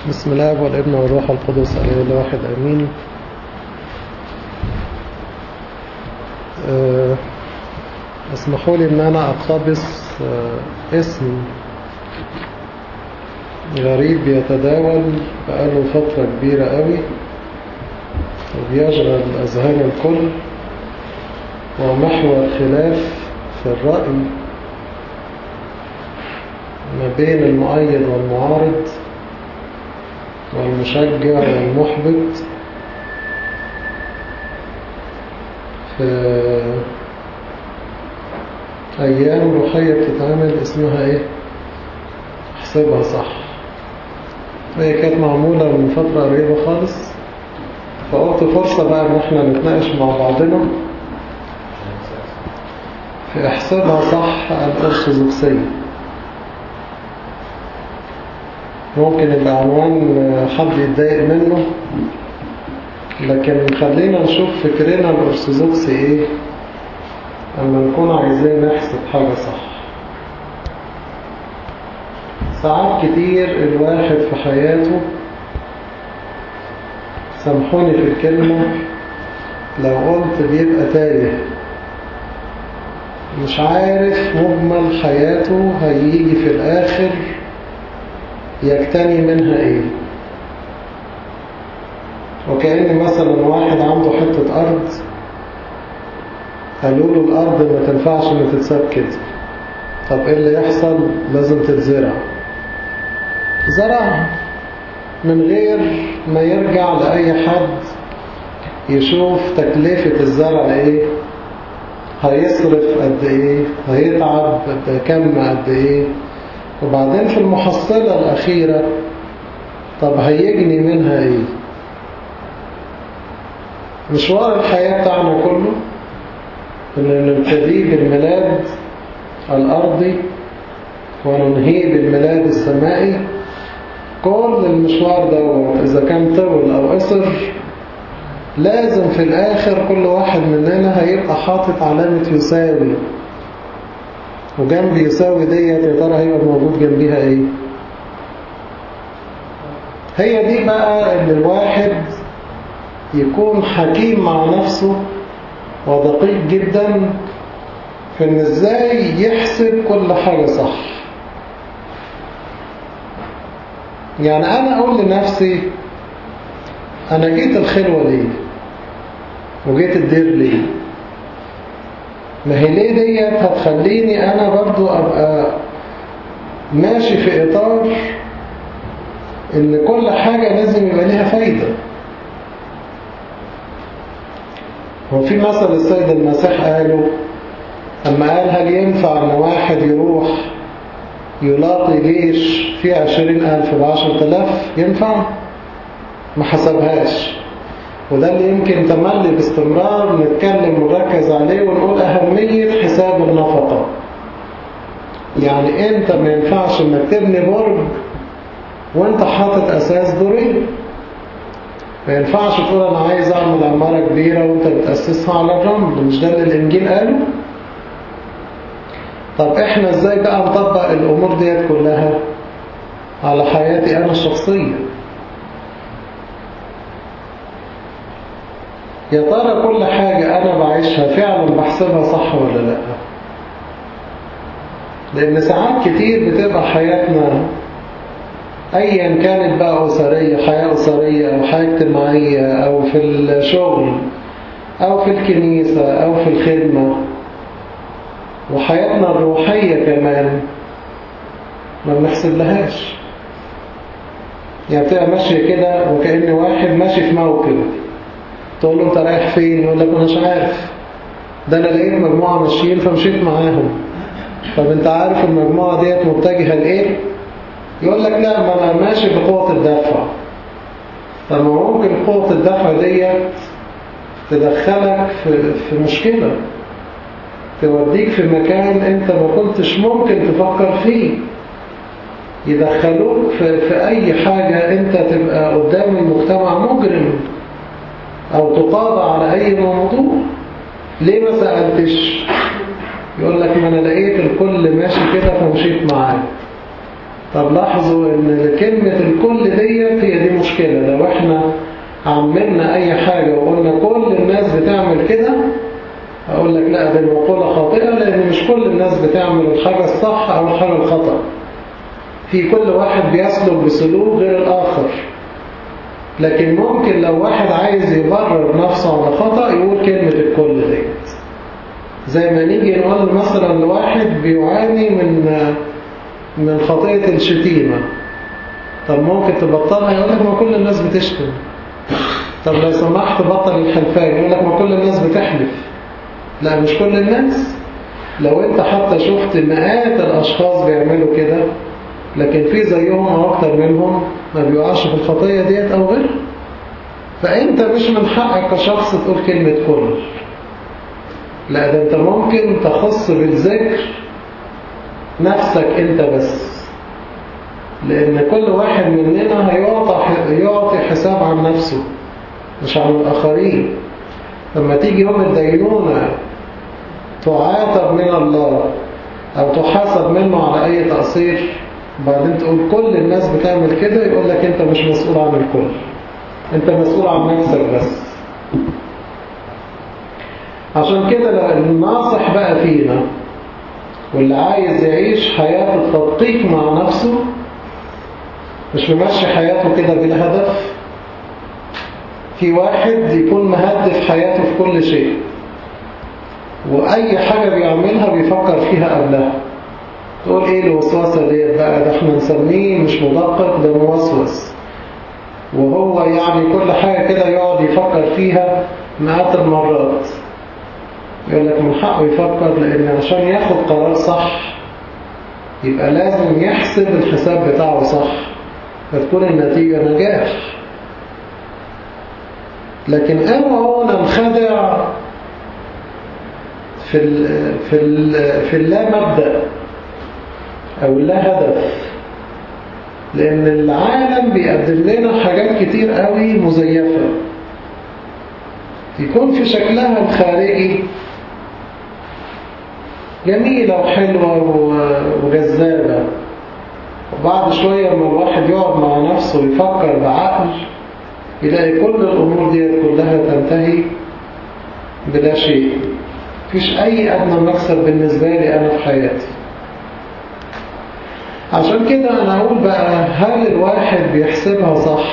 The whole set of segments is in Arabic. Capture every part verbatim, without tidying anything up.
بسم الله والابن والروح القدس الاله الواحد امين. أه اسمحوا لي ان انا اقتبس أه اسم غريب يتداول بقاله فترة كبيرة قوي وبيشغل اذهان الكل، ومحور خلاف في الرأي ما بين المؤيد والمعارض والمشجع والمحبط في أيام روحية بتتعمل اسمها إيه؟ احسبها صح. هي كانت معمولة من فترة قريبة خالص، فقلت فرصة بقى إن احنا نتناقش مع بعضنا في احسبها صح الأرثوذكسية. ممكن يبقى عنوان حد يتضايق منه، لكن خلينا نشوف فكرنا الأرثوذكسي ايه اما نكون عايزين نحسب حاجة صح. ساعات كتير الواحد في حياته، سامحوني في الكلمة لو قلت، بيبقى تايه، مش عارف مجمل حياته هيجي في الآخر يكتني منها ايه. وكأن مثلا واحد عنده حتة أرض، قالوا له الأرض ما تنفعش ما تتساب كده، طب ايه اللي يحصل؟ لازم تتزرع. زرعها من غير ما يرجع لأي حد يشوف تكلفة الزرع ايه، هيصرف قد ايه، هيتعب كم قد ايه، وبعدين في المحصلة الأخيرة طب هيجني منها ايه. مشوار الحياة بتاعنا كله إن نبتدي بالميلاد الأرضي وننهي بالميلاد السمائي. كل المشوار ده إذا كان طول أو قصر، لازم في الآخر كل واحد مننا هيبقى حاطط علامة يساوي، وجنب يساوي ديت يا ترى هيبقى موجود جنبيها ايه. هي دي بقى ان الواحد يكون حكيم مع نفسه ودقيق جدا في ان ازاي يحسب كل حاجة صح. يعني انا اقول لنفسي انا جيت الخلوة ليه وجيت الدير ليه، ما هي ليه ديت هتخليني انا برضو ابقى ماشي في اطار ان كل حاجة لازم يبقى ليها فايدة. هو في مثل السيد المسيح قاله اما قال هل ينفع ان واحد يروح يلاقي جيش فيه عشرين الف بعشرة الاف؟ ينفع؟ ما حسبهاش. وده اللي يمكن تملي باستمرار نتكلم ونركز عليه ونقول أهمية حساب النفقة. يعني انت ما ينفعش انك تبني برج وانت حاطط اساس دورين. ما ينفعش تقول انا عايز اعمل عمارة كبيرة وانت بتأسسها على الرمل. مش ده اللي الانجيل قاله؟ طب احنا ازاي بقى نطبق الامور ديت كلها على حياتي انا الشخصية؟ يا ترى كل حاجة أنا بعيشها فعلا بحسبها صح ولا لا؟ لأن ساعات كتير بتبقى حياتنا أيا كانت بقى أسرية، حياة أسرية أو حياة اجتماعية أو في الشغل أو في الكنيسة أو في الخدمة، وحياتنا الروحية كمان ما بنحسب لهاش. يعني بتبقى ماشية كده وكأن واحد ماشي في موكب، تقول له انت رايح فين؟ يقول لك انا مش عارف، ده انا لقيت مجموعة ماشيين فمشيت معاهم. طب انت عارف المجموعة ديت متجهة لايه؟ يقول لك لا ما انا ماشي بقوة الدفع. طب ممكن قوة الدفع ديت تدخلك في, في مشكلة، توديك في مكان انت ما كنتش ممكن تفكر فيه، يدخلوك في, في اي حاجة انت تبقى قدام المجتمع مجرم أو تقاضى على أي موضوع. ليه ما سألتش؟ يقول لك ما أنا لقيت الكل ماشي كده فمشيت معاه. طب لاحظوا ان كلمة الكل ديت هي دي مشكلة. لو احنا عملنا اي حاجة وقلنا كل الناس بتعمل كده، اقول لك لا، دي مقولة خاطئة، لان مش كل الناس بتعمل الحاجة الصح او الحاجة الخطأ. في كل واحد بيسلك بسلوك غير الاخر. لكن ممكن لو واحد عايز يبرر نفسه على خطأ يقول كلمة الكل ديت. زي ما نيجي نقول مثلا لواحد بيعاني من من خطيئة الشتيمة، طب ممكن تبطلها؟ يقول لك ما كل الناس بتشتم. طب لو سمحت بطل الحلفان، يقول لك ما كل الناس بتحلف. لا، مش كل الناس. لو انت حتى شفت مئات الاشخاص بيعملوا كده، لكن في زيهم او اكتر منهم ما بيوقعش في الخطيئة ديت او غيرها. فانت مش من حقك كشخص تقول كلمة كل. لا، ده انت ممكن تخص بالذكر نفسك انت بس، لان كل واحد مننا هيعطي حساب عن نفسه مش عن الاخرين. لما تيجي يوم الدينونة تعاتب من الله او تحاسب منه على اي تقصير، بعدين تقول كل الناس بتعمل كده، يقول لك انت مش مسؤول عن الكل، انت مسؤول عن نفسك بس. عشان كده لو الناصح بقى فينا واللي عايز يعيش حياة التدقيق مع نفسه، مش ممشي حياته كده بلا هدف. في واحد يكون مهدف حياته في كل شيء، وأي حاجة بيعملها بيفكر فيها قبلها. تقول ايه الوسوسة دي بقى؟ ده احنا نسميه مش مدقق، ده موسوس. وهو يعني كل حاجة كده يقعد يفكر فيها مئات المرات. يقول لك من حقه يفكر، لأن عشان ياخد قرار صح يبقى لازم يحسب الحساب بتاعه صح، فتكون النتيجة نجاح. لكن اوعوا ننخدع في ال في ال في اللا مبدأ أو لا هدف، لأن العالم بيقدم لنا حاجات كتير قوي مزيفة، يكون في شكلها الخارجي جميلة وحلوة وجذابة، وبعد شوية لما الواحد يقعد مع نفسه ويفكر بعقل يلاقي كل الأمور دي كلها تنتهي بلا شيء. مفيش أي أدنى مكسب بالنسبة لي أنا في حياتي. عشان كده أنا أقول بقى، هل الواحد بيحسبها صح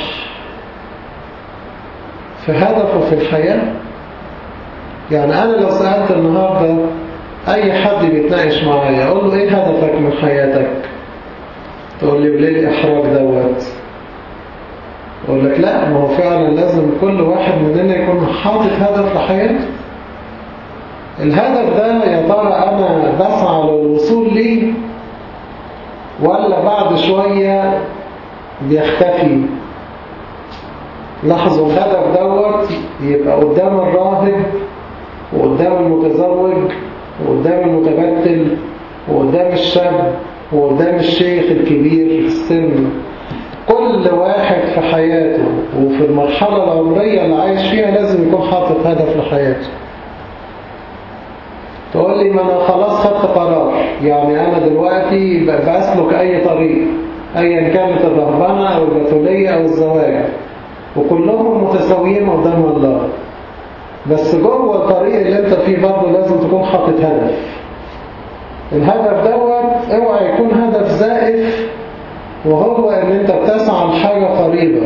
في هدفه في الحياة؟ يعني أنا لو سألت النهاردة أي حد بيتناقش معايا أقول له إيه هدفك من حياتك؟ تقول لي وليه الإحراج دوت؟ أقول لك لا، ما هو فعلا لازم كل واحد مننا يكون حاطط هدف لحياته. الهدف ده يا ترى أنا بسعى للوصول ليه ولا بعد شوية بيختفي؟ لاحظوا الهدف دوت يبقى قدام الراهب وقدام المتزوج وقدام المتبتل وقدام الشاب وقدام الشيخ الكبير في السن. كل واحد في حياته وفي المرحلة العمرية اللي عايش فيها لازم يكون حاطط هدف لحياته. تقول لي ما أنا خلاص خدت قرار، يعني أنا دلوقتي بسلك أي طريق أيا كانت الرهبنة أو البتولية أو الزواج، وكلهم متساويين قدام الله، بس جوه الطريق اللي انت فيه برضه لازم تكون حاطط هدف. الهدف دوت اوعى يكون هدف زائف، وهو ان انت بتسعى لحاجة قريبة.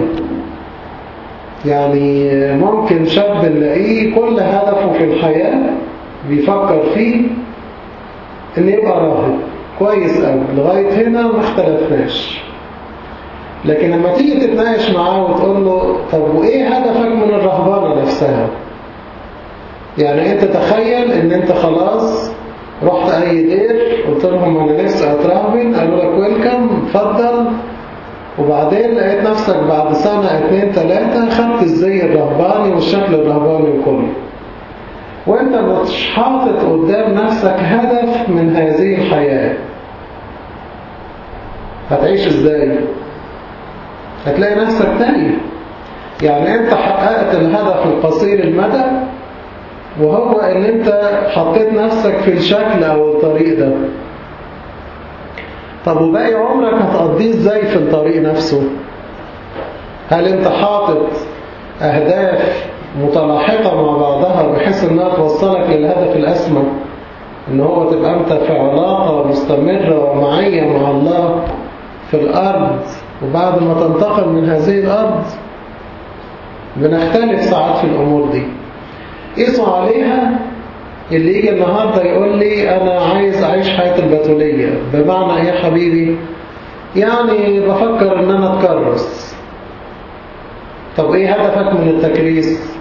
يعني ممكن شاب نلاقيه كل هدفه في الحياة بيفكر فيه ان يبقى راهب كويس قوي، لغاية هنا ما اختلفناش. لكن لما تيجي تتناقش معاه وتقول له طب وايه هدفك من الرهبانة نفسها؟ يعني انت تخيل ان انت خلاص رحت اي دير قلت لهم انا نفسي اترهبن، قالوا لك ويلكم اتفضل، وبعدين لقيت نفسك بعد سنة اتنين تلاتة خدت الزي الرهباني والشكل الرهباني كله، وانت مش حاطط قدام نفسك هدف من هذه الحياة. هتعيش ازاي؟ هتلاقي نفسك تاني. يعني انت حققت الهدف القصير المدى، وهو ان انت حطيت نفسك في الشكل او الطريق ده. طب وباقي عمرك هتقضيه ازاي في الطريق نفسه؟ هل انت حاطط اهداف متلاحقة مع بعضها بحيث انها توصلك للهدف الاسمى، ان هو تبقى انت في علاقة مستمرة ومعية مع الله في الارض، وبعد ما تنتقل من هذه الارض بنختلف ساعات في الامور دي. قيسوا عليها اللي يجي النهاردة يقول لي انا عايز اعيش حياة البتولية. بمعنى ايه يا حبيبي؟ يعني بفكر ان انا اتكرس. طب ايه هدفك من التكريس؟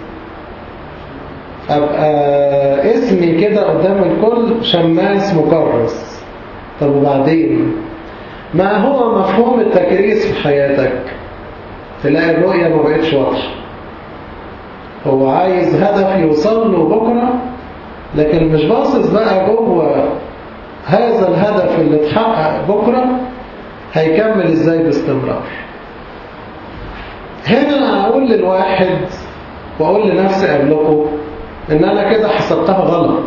ابقى اسمي كده قدام الكل شماس مكرس. طب وبعدين ما هو مفهوم التكريس في حياتك؟ تلاقي الرؤية ما بقتش واضحة. هو عايز هدف يوصل له بكرة، لكن مش باصص بقى جوه هذا الهدف اللي اتحقق بكرة هيكمل ازاي باستمرار. هنا اقول للواحد واقول لنفسي قبلكم ان انا كده حسبتها غلط.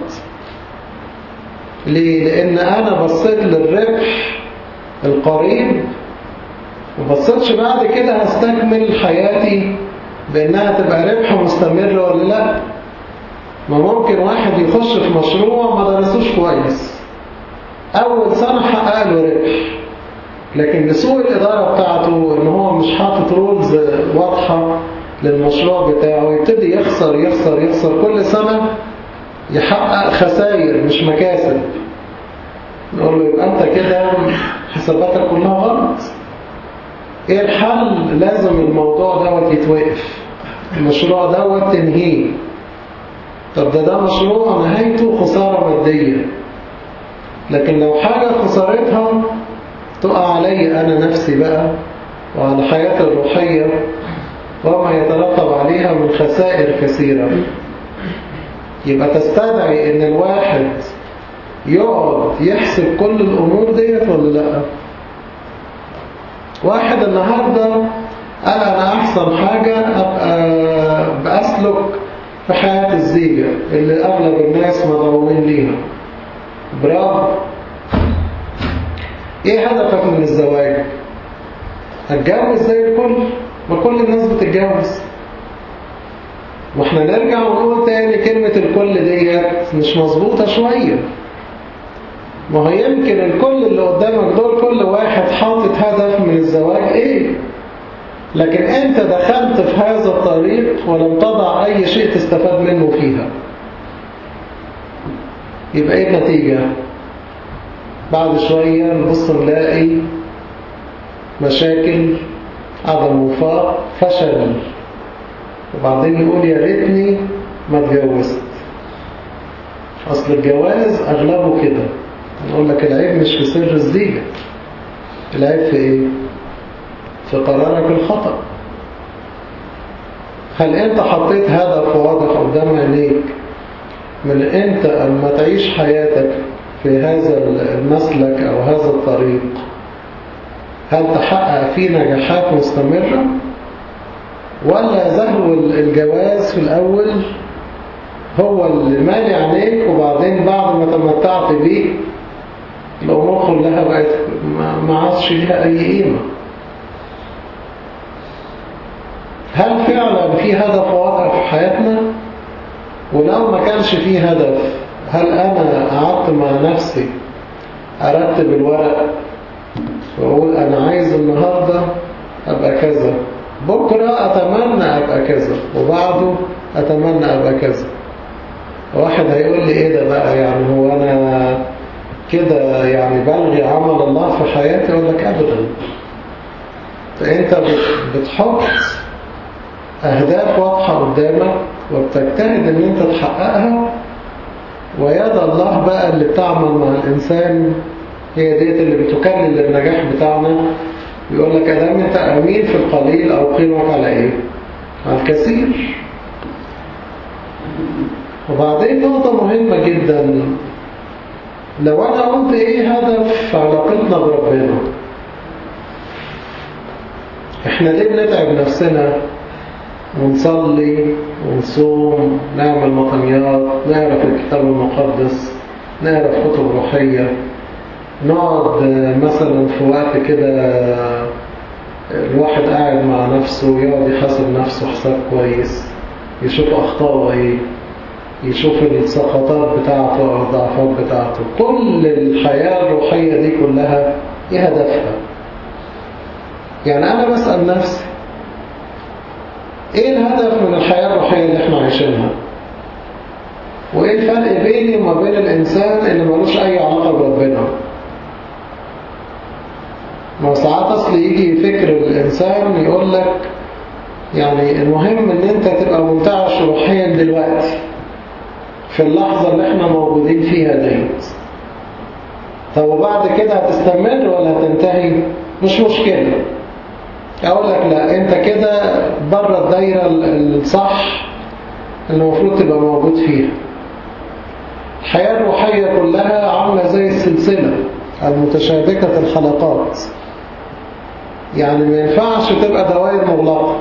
ليه؟ لان انا بصيت للربح القريب وبصيتش بعد كده هستكمل حياتي بانها تبقى ربح مستمر ولا لا. ما ممكن واحد يخش في مشروع ما درسوش كويس، اول سنة حقق له ربح، لكن لسوء الإدارة بتاعته إن هو مش حاطط رولز واضحة للمشروع بتاعه يبتدي يخسر يخسر يخسر كل سنة، يحقق خسائر مش مكاسب. نقول له يبقى أنت كده حساباتك كلها غلط. إيه الحل؟ لازم الموضوع دوت يتوقف، المشروع دوت تنهيه. طب ده ده مشروع نهايته خسارة مادية، لكن لو حاجة خسارتها تقع علي أنا نفسي بقى وعلى حياتي الروحية وما يترتب عليها من خسائر كثيرة، يبقى تستدعي إن الواحد يقعد يحسب كل الأمور ديت ولا لأ؟ واحد النهاردة قال أنا أحسن حاجة أبقى بأسلك في حياة الزيجة اللي أغلب الناس مدعومين ليها. برافو. ايه هدفك من الزواج؟ هتجوز زي الكل؟ ما كل الناس بتتجوز. واحنا نرجع ونقول تاني كلمة الكل ديت مش مظبوطة شوية. ما هو يمكن الكل اللي قدامك دول كل واحد حاطط هدف من الزواج ايه، لكن انت دخلت في هذا الطريق ولم تضع اي شيء تستفاد منه فيها. يبقى ايه النتيجة؟ بعد شوية نبص نلاقي مشاكل، عدم وفاق، فشل، وبعدين يقول يا ريتني ما اتجوزت. أصل الجواز أغلبه كده. نقول لك العيب مش في سر الزيجة، العيب في إيه؟ في قرارك الخطأ. هل أنت حطيت هدف واضح قدام عينيك من أنت أما تعيش حياتك في هذا المسلك أو هذا الطريق؟ هل تحقق فيه نجاحات مستمرة؟ ولا زهو الجواز في الأول هو اللي مالي عينيك، وبعدين بعد ما تمتعت بيه الأمور كلها بقت ما عادش لها أي قيمة؟ هل فعلا في هدف واضح في حياتنا؟ ولو ما كانش فيه هدف، هل أنا قعدت مع نفسي أرتب الورق وأقول أنا عايز النهاردة أبقى كذا، بكرة أتمنى أبقى كذا، وبعده أتمنى أبقى كذا؟ واحد هيقول لي إيه ده بقى؟ يعني هو أنا كده يعني بلغي عمل الله في حياتي؟ أقول لك أبدا. فأنت بتحط أهداف واضحة قدامك وبتجتهد أن أنت تحققها، ويد الله بقى اللي بتعمل مع الإنسان هي ديت اللي بتكلل النجاح بتاعنا. يقول لك أدام أنت أمين في القليل أو قيمك على إيه؟ على الكثير. وبعدين نقطة مهمة جدا، لو أنا قلت إيه هدف علاقتنا بربنا، إحنا ليه بنتعب نفسنا ونصلي ونصوم، نعمل مطنيات، نعرف الكتاب المقدس، نعرف كتب روحية، نقعد مثلا في وقت كده الواحد قاعد مع نفسه يقعد يحاسب نفسه حساب كويس، يشوف أخطاءه ايه، يشوف السقطات بتاعته أو الضعفات بتاعته. كل الحياة الروحية دي كلها ايه هدفها؟ يعني أنا بسأل نفسي ايه الهدف من الحياة الروحية اللي احنا عايشينها؟ وايه الفرق بيني وما بين الإنسان اللي ملوش أي علاقة بربنا؟ ما ساعات أصل يجي فكر الإنسان يقول لك يعني المهم ان انت تبقى منتعش روحيا دلوقتي في اللحظة اللي احنا موجودين فيها ديت. طب وبعد كده هتستمر ولا هتنتهي؟ مش مشكلة. اقول لك لا، انت كده بره الدايرة الصح اللي المفروض تبقى موجود فيها. الحياة الروحية كلها عاملة زي السلسلة المتشابكة الحلقات، يعني ما ينفعش تبقى دوائر مغلقة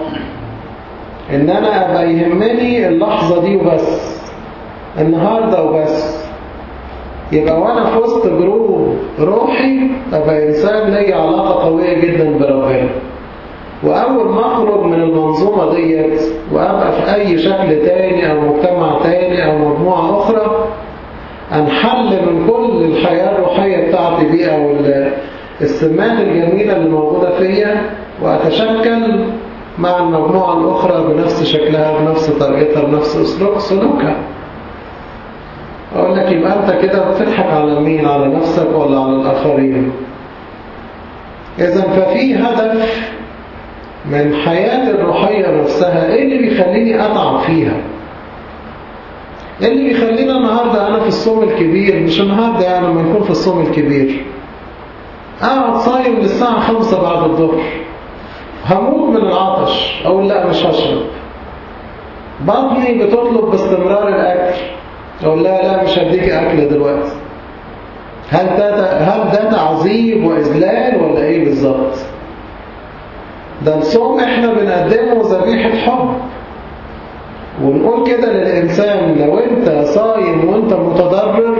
ان انا ابقى يهمني اللحظة دي وبس، النهاردة وبس. يبقى وانا في وسط جروب روحي ابقى انسان لي علاقة قوية جدا بربنا، واول ما اخرج من المنظومة ديت وابقى في اي شكل تاني او مجتمع تاني او مجموعة اخرى، انحل من كل الحياة الروحية بتاعتي دي او السمات الجميلة اللي موجودة فيا، واتشكل مع المجموعة الأخرى بنفس شكلها بنفس طريقتها بنفس أسلوب سلوكها. أقول لك يبقى أنت كده بتضحك على مين؟ على نفسك ولا على الآخرين؟ إذن ففي هدف من حياتي الروحية نفسها. إيه اللي بيخليني أتعب فيها؟ إيه اللي بيخليني النهاردة أنا في الصوم الكبير، مش النهاردة يعني لما نكون في الصوم الكبير أقعد صايم للساعة خمسة بعد الظهر، هموت من العطش، أقول لا مش هشرب. بطني بتطلب باستمرار الأكل، أقول لا لا مش هديك أكل دلوقتي. هل ده هل ده تعذيب وإذلال ولا إيه بالظبط؟ ده الصوم إحنا بنقدمه ذبيحة حب، ونقول كده للإنسان لو أنت صايم وأنت متضرر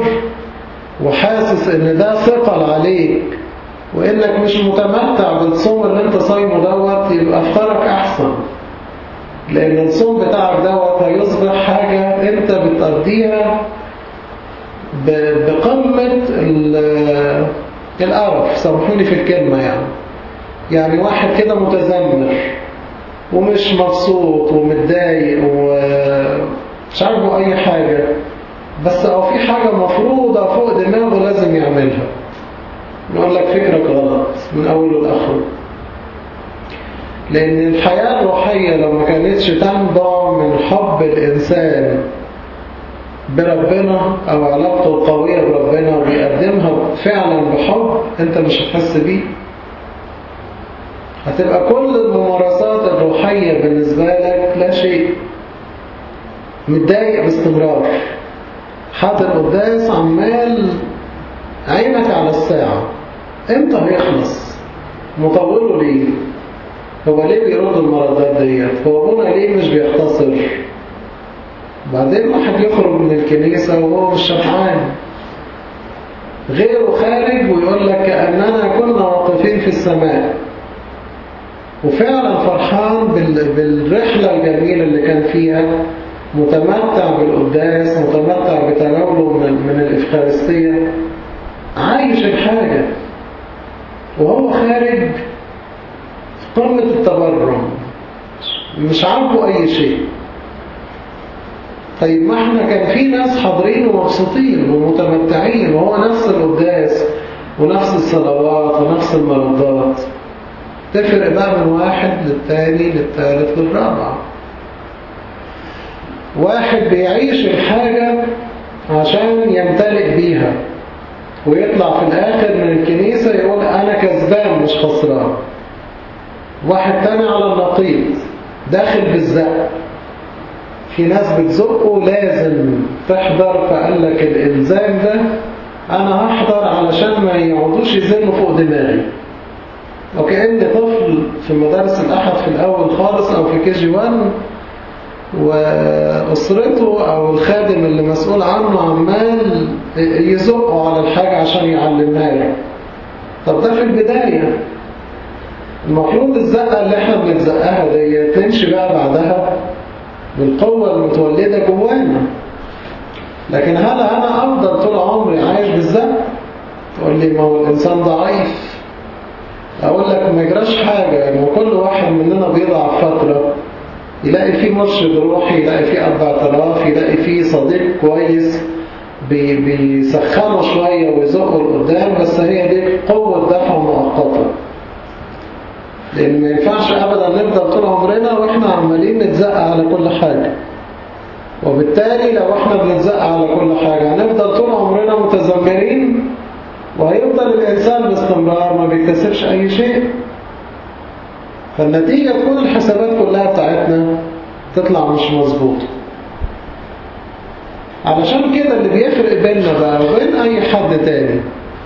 وحاسس إن ده ثقل عليك وإنك مش متمتع بالصوم اللي أنت صايمه دوت، يبقى افكارك أحسن، لأن الصوم بتاعك دوت هيصبح حاجة أنت بتقضيها بقمة القرف، سامحوني في الكلمة يعني. يعني واحد كده متذمر ومش مبسوط ومتضايق ومش عارفه أي حاجة، بس أو في حاجة مفروضة فوق دماغه لازم يعملها، نقول لك فكرك غلط من أوله لآخره. لأن الحياة الروحية لو ما كانتش تنبع من حب الإنسان بربنا أو علاقته القوية بربنا وبيقدمها فعلا بحب، أنت مش هتحس بيه. هتبقى كل الممارسات الروحية بالنسبة لك لا شيء، متضايق باستمرار، حاضر قداس عمال عينك على الساعة، امتى هيخلص؟ مطوله ليه؟ هو ليه بيرد المردات ديت؟ هو ابونا ليه مش بيختصر؟ بعدين واحد يخرج من الكنيسة وهو مش شبعان، غيره خارج ويقول لك كأننا كنا واقفين في السماء، وفعلا فرحان بالرحلة الجميلة اللي كان فيها، متمتع بالقداس، متمتع بتناوله من الإفخارستية، عايش الحاجة، وهو خارج في قمة التبرم مش عارفه أي شيء. طيب ما احنا كان في ناس حاضرين ومبسوطين ومتمتعين، وهو نفس القداس ونفس الصلوات ونفس المردات. تفرق بقى من واحد للتاني للتالت للرابع. واحد بيعيش الحاجة عشان يمتلئ بيها ويطلع في الآخر من الكنيسة يقول أنا كسبان مش خسران. واحد تاني على النقيض داخل بالزق، في ناس بتزقه لازم تحضر، فقال لك الإلزام ده أنا هحضر علشان ما يقعدوش يزنوا فوق دماغي. وكأن طفل في مدارس الأحد في الأول خالص أو في كي جي وان وأسرته أو الخادم اللي مسؤول عنه عمال يزقه على الحاجة عشان يعلمها له. طب ده في البداية. المفروض الزقة اللي احنا بنتزقها دي تمشي بقى بعدها بالقوة المتولدة جوانا. لكن هل أنا أفضل طول عمري عايش بالزق؟ تقول لي ما هو الإنسان ضعيف. أقول لك ما يجراش حاجة، إنه كل واحد مننا بيضعف فترة، يلاقي فيه مرشد روحي، يلاقي فيه أب اعتراف، يلاقي فيه صديق كويس بي بيسخنه شوية ويزقه لقدام، بس هي دي قوة دفع مؤقتة. لأن ما ينفعش أبدا نفضل طول عمرنا وإحنا عمالين نتزق على كل حاجة. وبالتالي لو إحنا بنتزق على كل حاجة هنفضل طول عمرنا متذمرين، وهيفضل الإنسان باستمرار ما بيكتسبش أي شيء. فالنتيجة تكون الحسابات كلها بتاعتنا تطلع مش مظبوطة. علشان كده اللي بيفرق بيننا بقى وبين أي حد تاني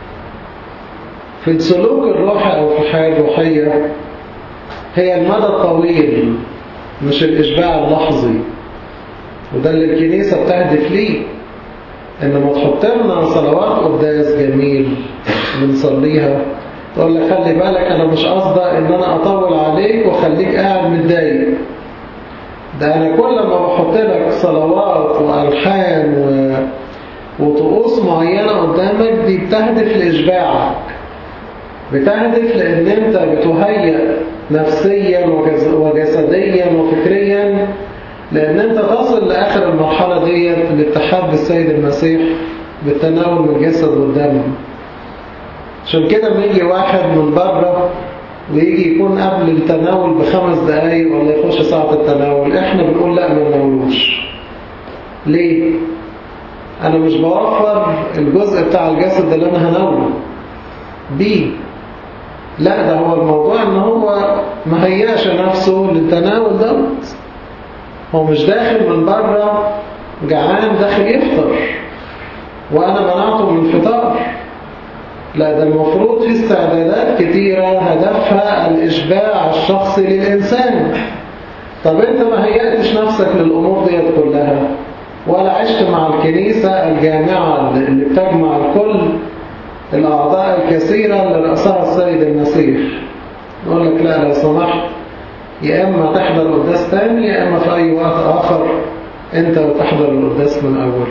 في السلوك الروحي أو في الحياة الروحية هي المدى الطويل، مش الإشباع اللحظي. وده اللي الكنيسة بتهدف ليه، إنما تحط لنا صلوات قداس جميل بنصليها، تقول لك خلي بالك أنا مش قصدي إن أنا أطول عليك وخليك قاعد متضايق. ده أنا كل ما بحط لك صلوات وألحان و... وطقوس معينة قدامك دي بتهدف لإشباعك، بتهدف لأن أنت بتهيأ نفسيا وجسديا وفكريا لأن أنت تصل لآخر المرحلة دي الاتحاد بالسيد المسيح بالتناول من الجسد والدم. عشان كده بيجي واحد من بره ويجي يكون قبل التناول بخمس دقايق ولا يخش ساعة التناول، احنا بنقول لا ما نناولوش. ليه؟ أنا مش بوفر الجزء بتاع الجسد اللي أنا هناوله بيه. لا، ده هو الموضوع ان هو ما هياش نفسه للتناول دوت. هو مش داخل من بره جعان داخل يفطر وانا منعته من الفطار. لا، ده المفروض في استعدادات كتيرة هدفها الإشباع الشخصي للإنسان. طب انت ما هيأتش نفسك للأمور ديت كلها ولا عشت مع الكنيسة الجامعة اللي بتجمع الكل، الأعضاء الكثيرة اللي رأسها السيد المسيح. يقول لك لا لو سمحت يا إما تحضر القداس تاني يا إما في أي وقت آخر أنت وتحضر القداس من أول.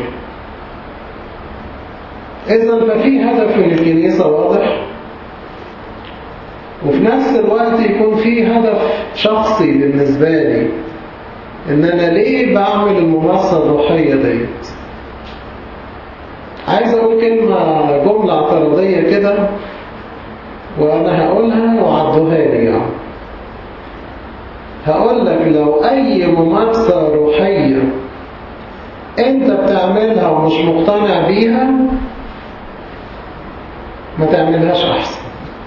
إذن ففي هدف من الكنيسة واضح، وفي نفس الوقت يكون في هدف شخصي بالنسبة لي، إن أنا ليه بعمل الممارسة الروحية ديت. عايز أقول كلمة جملة اعتراضية كده وأنا هقولها وعدوها لي يعني. هقول لك لو أي ممارسة روحية أنت بتعملها ومش مقتنع بيها ما تعملهاش أحسن.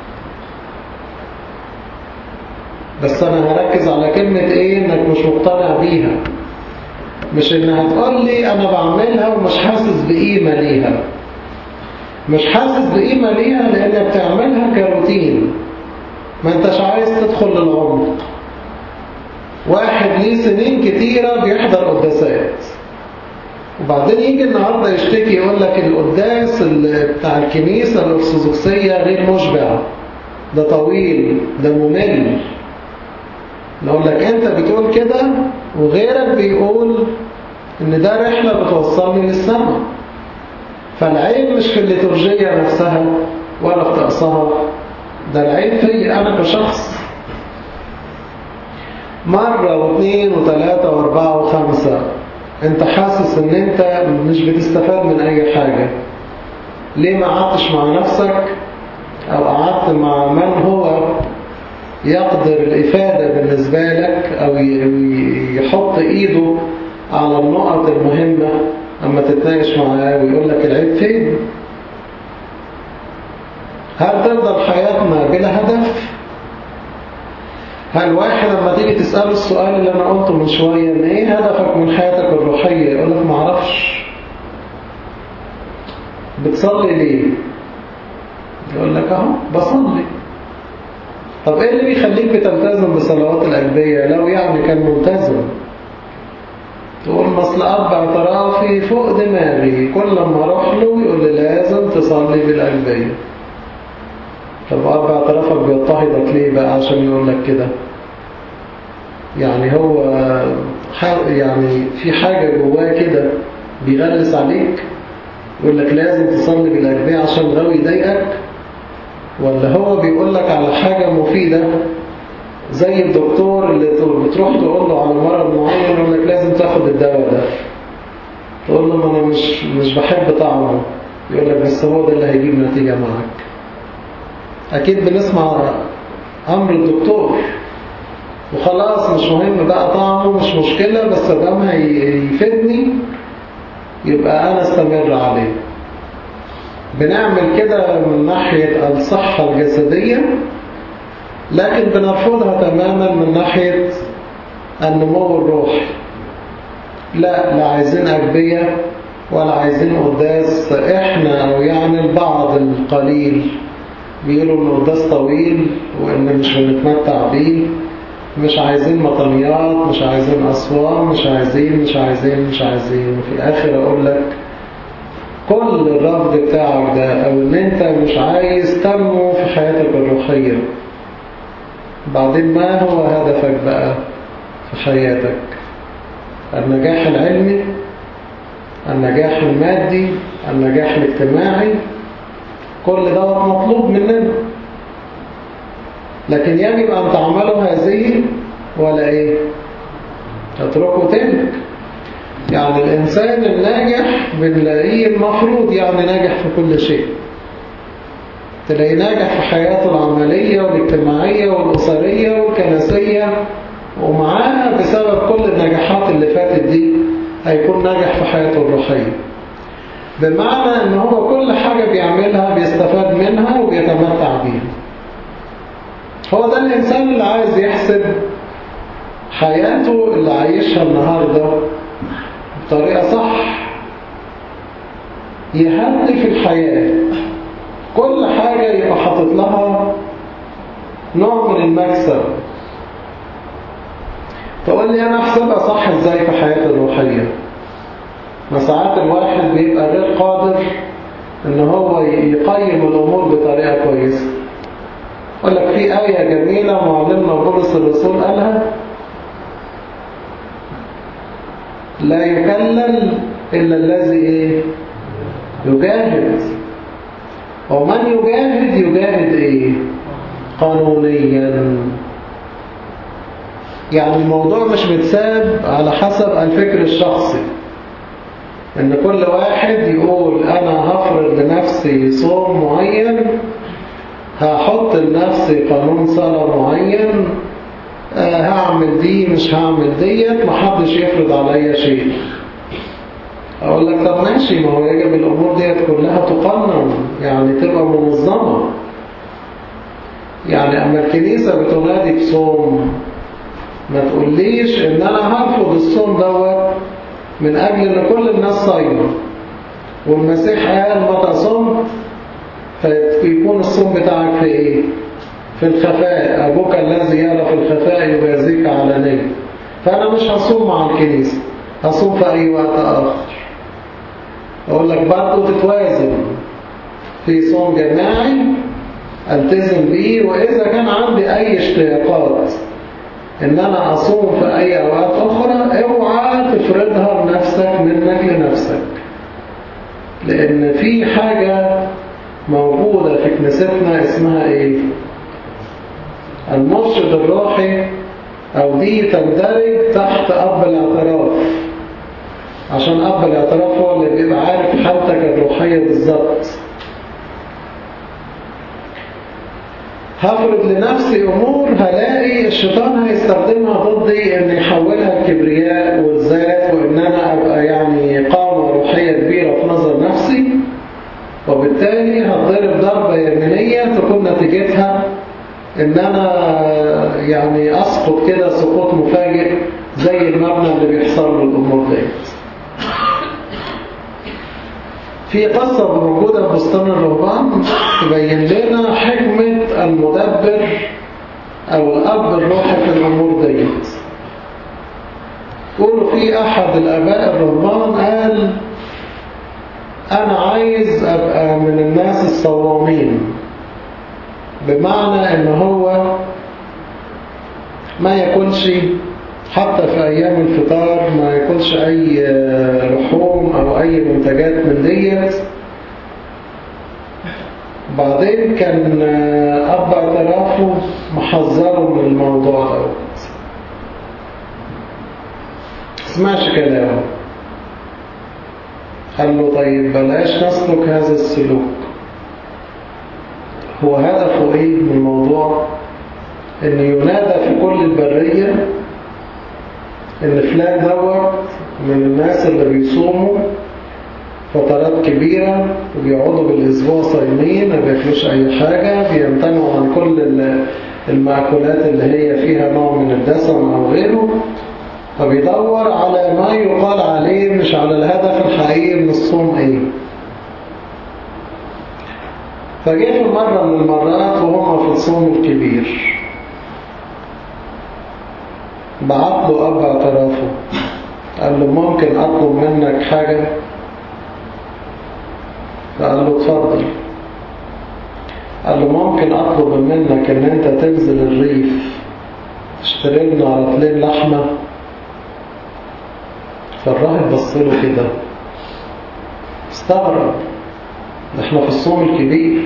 بس أنا هركز على كلمة إيه إنك مش مقتنع بيها، مش إنها تقول لي أنا بعملها ومش حاسس بقيمة ليها. مش حاسس بقيمة ليها لأنك بتعملها كروتين، ما أنتش عايز تدخل للعمق. واحد ليه سنين كتيرة بيحضر قداسات وبعدين يجي النهاردة يشتكي يقول لك القداس بتاع الكنيسة الأرثوذكسية غير مشبع، ده طويل، ده ممل. نقول لك أنت بتقول كده وغيرك بيقول إن ده رحلة بتوصلني للسماء. فالعيب مش في الليتورجية نفسها ولا في طقسها، ده العيب في أنا كشخص. مرة واثنين وثلاثة واربعة وخمسة انت حاسس ان انت مش بتستفاد من اي حاجة. ليه ما قعدتش مع نفسك او قعدت مع من هو يقدر الافادة بالنسبة لك او يحط ايده على النقط المهمة اما تتناقش معاه ويقول لك العيب فين؟ هل تفضل حياتنا بلا هدف؟ هل واحد لما تيجي تسأله السؤال اللي أنا قلته من شوية إن إيه هدفك من حياتك الروحية يقول لك معرفش. بتصلي ليه؟ يقول لك أهو بصلي. طب إيه اللي بيخليك بتلتزم بصلوات الأجبية لو يعني كان ملتزم؟ تقول ما اصل اب اعترافي فوق دماغي، كل ما اروح له يقول لي لازم تصلي بالأجبية. طب اب اعترافك بيضطهدك ليه بقى عشان يقول لك كده؟ يعني هو يعني في حاجة جواه كده بيغلس عليك يقول لك لازم تصلي بالأجبية عشان غاوي يضايقك، ولا هو بيقول لك على حاجة مفيدة زي الدكتور اللي بتروح تقول له على مرض معين يقول لك لازم تاخد الدواء ده، تقول له ما انا مش مش بحب طعمه، يقول لك بس هو ده اللي هيجيب نتيجة معك. اكيد بنسمع امر الدكتور وخلاص، مش مهم بقى طعمه، مش مشكلة، بس دام هيفيدني يبقى انا استمر عليه. بنعمل كده من ناحية الصحة الجسدية، لكن بنرفضها تماما من ناحية النمو الروحي. لا لا عايزين أجبية ولا عايزين قداس. احنا او يعني البعض القليل بيقولوا ان القداس طويل وان مش بنتمتع بيه، مش عايزين مطنيات، مش عايزين أصوات، مش عايزين مش عايزين مش عايزين وفي الآخر أقول لك كل الرفض بتاعك ده أو إن أنت مش عايز تنمو في حياتك الروحية، بعدين ما هو هدفك بقى في حياتك؟ النجاح العلمي، النجاح المادي، النجاح الاجتماعي، كل ده مطلوب مننا، لكن يجب أن تعملوا هذه ولا إيه؟ تتركوا تلك. يعني الإنسان الناجح بنلاقيه المفروض يعني ناجح في كل شيء، تلاقيه ناجح في حياته العملية والاجتماعية والأسرية والكنسية، ومعاها بسبب كل النجاحات اللي فاتت دي هيكون ناجح في حياته الروحية، بمعنى أن هو كل حاجة بيعملها بيستفاد منها وبيتمتع بيها. هو ده الإنسان اللي عايز يحسب حياته اللي عايشها النهاردة بطريقة صح، يهدف الحياة كل حاجة يبقى حاطط لها نوع من المكسب. تقول لي أنا أحسبها صح إزاي في حياتي الروحية؟ ما ساعات الواحد بيبقى غير قادر إن هو يقيم الأمور بطريقة كويسة. أقول لك في آية جميلة معلمنا بولس الرسول قالها: لا يكلل إلا الذي إيه؟ يجاهد. ومن يجاهد يجاهد إيه؟ قانونيا. يعني الموضوع مش متساب على حسب الفكر الشخصي، إن كل واحد يقول أنا هفرض لنفسي صوم معين، هحط لنفسي قانون صلاة معين، أه هعمل دي مش هعمل ديت، محدش يفرض عليا شيء. أقول لك طب ماشي، ما هو يجب الأمور ديت كلها تقنن، يعني تبقى منظمة. يعني أما الكنيسة بتنادي بصوم، ما تقوليش إن أنا هرفض الصوم دوت من أجل إن كل الناس صايمة، والمسيح قال متى صمت فيكون الصوم بتاعك في إيه؟ في الخفاء، أبوك الذي يرى في الخفاء يجازيك علانية. فأنا مش هصوم مع الكنيسة، هصوم في أي وقت آخر. أقول لك برضه تتوازن، في صوم جماعي ألتزم بيه، وإذا كان عندي أي اشتياقات إن أنا أصوم في أي أوقات أخرى، اوعى تفرضها لنفسك منك لنفسك، لأن في حاجة موجودة في كنيستنا اسمها إيه؟ المرشد الروحي، أو دي تندرج تحت أب الاعتراف، عشان أب الاعتراف هو اللي بيبقى عارف حالتك الروحية بالظبط. هفرض لنفسي أمور هلاقي الشيطان هيستخدمها ضدي إن يحولها الكبرياء والذات، وإن أنا أبقى يعني قامة روحية كبيرة في نظر نفسي، وبالتالي هتضرب ضربة يمينية تكون نتيجتها إن أنا يعني أسقط كده سقوط مفاجئ زي المبنى اللي بيحصل له الأمور ديت. في قصة موجودة في بستان الرهبان تبين لنا حكمة المدبر أو الأب الروحي في الأمور ديت. يقولوا في أحد الآباء الرهبان قال أنا عايز أبقى من الناس الصوامين، بمعنى إن هو ما ياكلش حتى في أيام الفطار، ما ياكلش أي لحوم أو أي منتجات من ديت. بعدين كان أب اعترافه محذره من الموضوع ده، اسمعش كلامه. قال له طيب بلاش نسلك هذا السلوك. هو هدفه ايه من الموضوع؟ ان ينادى في كل البرية ان فلان دوت من الناس اللي بيصوموا فترات كبيرة وبيقعدوا بالاسبوع صايمين، ما بياكلوش اي حاجة، بيمتنعوا عن كل المأكولات اللي هي فيها نوع من الدسم او غيره، فبيدور على ما يقال عليه مش على الهدف الحقيقي من الصوم ايه. فجاء في مرة من المرات وهم في الصوم الكبير، بعت له أب اعترافه، قال له ممكن أطلب منك حاجة؟ فقال له اتفضل. قال له ممكن أطلب منك إن أنت تنزل الريف تشتري لنا رطلين لحمة؟ فالراهب بصله كده استغرب، احنا في الصوم الكبير.